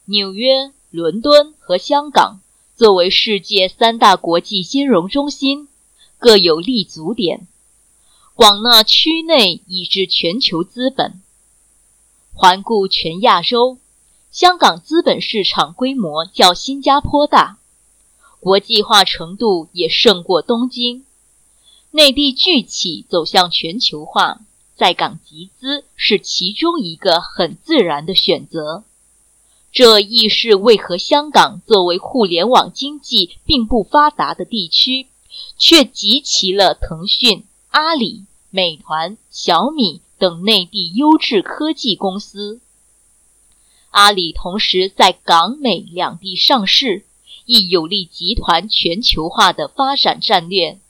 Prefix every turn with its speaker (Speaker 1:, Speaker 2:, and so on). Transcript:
Speaker 1: 纽约、伦敦和香港作为世界3大国际金融中心，各有立足点，广纳区内以至全球资本。环顾全亚洲，香港资本市场规模较新加坡大，国际化程度也胜过东京。内地巨企走向全球化，在港集资是其中一个很自然的选择。这亦是为何香港作为互联网经济并不发达的地区，却集齐了腾讯、阿里、美团、小米等内地优质科技公司。阿里同时在港美两地上市，亦有利集团全球化的发展战略。